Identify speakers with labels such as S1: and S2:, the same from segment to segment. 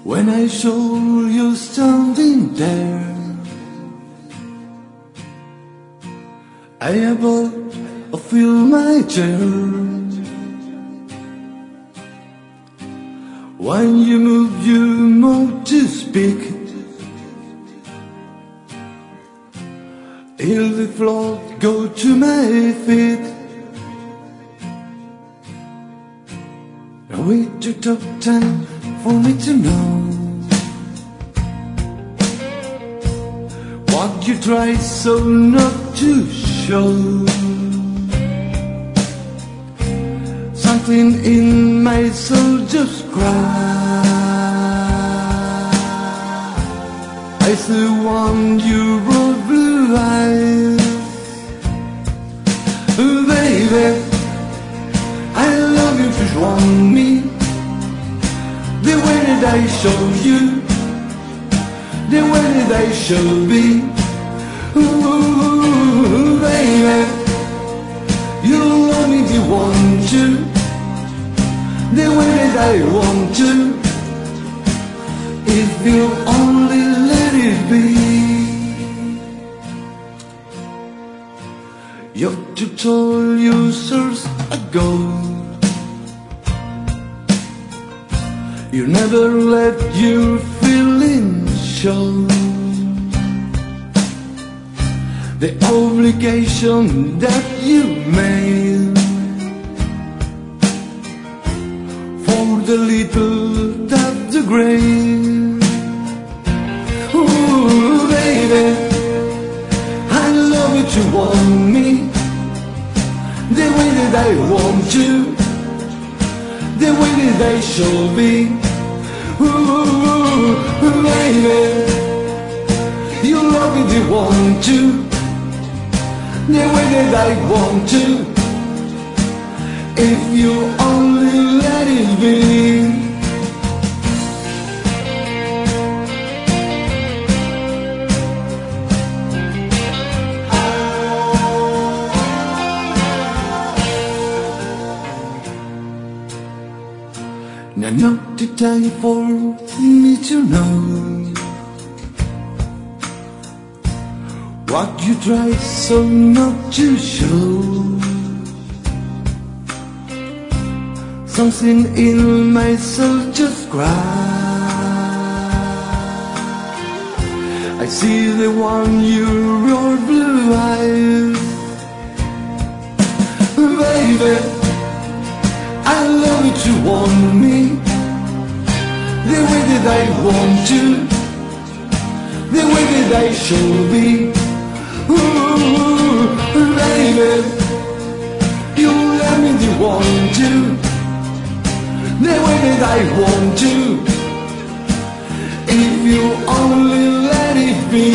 S1: When I saw you standing there, I about feel my chair. When you move to speak, till the floor go to my feet. Now we took up time for me to know what you try so not to show. Something in my soul just cried. I the one you brought blue eyes. Baby, I love you to want me. The way that I show you, the way that I shall be. Ooh, baby, you love me if you want to, the way that I want to, if you only let it be. You told years ago, you never let your feelings show. The obligation that you made for the little that the great. Ooh, baby, I love you to want me, the way that I want you, the way that I shall be. Ooh, baby, you love me if you want to, the way that I want to, if you only let it be. Now not the time for me to know what you try so not to show. Something in my soul just cries. I see the one your blue eyes. Baby, I love you to want me, the way that I want to, the way that I shall be. Ooh, baby, you let me do want to, the way that I want to, if you only let it be.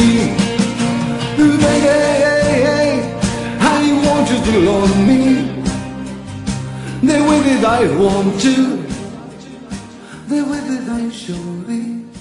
S1: Baby, I want you to love me, the way that I want to, the way that I shall be.